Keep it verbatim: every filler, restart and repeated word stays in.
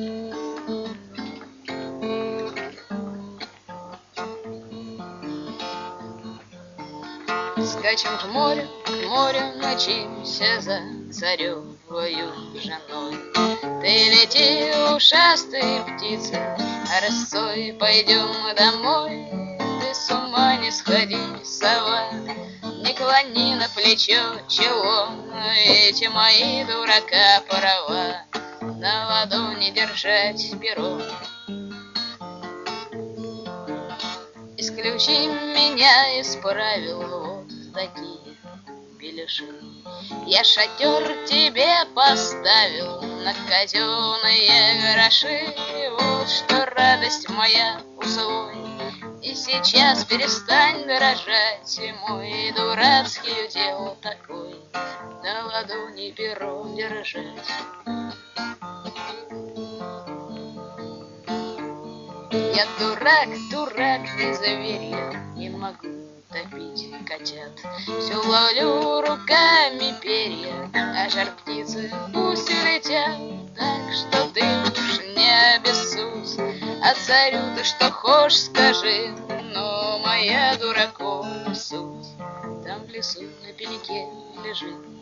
Скачем к морю, к морю, мчимся за царевою женой. Ты лети, ушастые птицы, росой пойдем домой. Ты с ума не сходи, сова, не клони на плечо чело. Эти мои дурака права, на ладони держать перо. Исключи меня из правил, вот такие беляши. Я шатер тебе поставил на казенные гроши. Вот что радость моя усвой. И сейчас перестань дрожать, мой дурацкий удел такой, на ладони перо держать. Я дурак, дурак, не зверь, не могу топить котят. Все ловлю руками перья, а жар птицы пусть летят. Так что ты уж не обессудь, а царю ты что хочешь скажи. Но моя дураков суть там в лесу на пеньке лежит.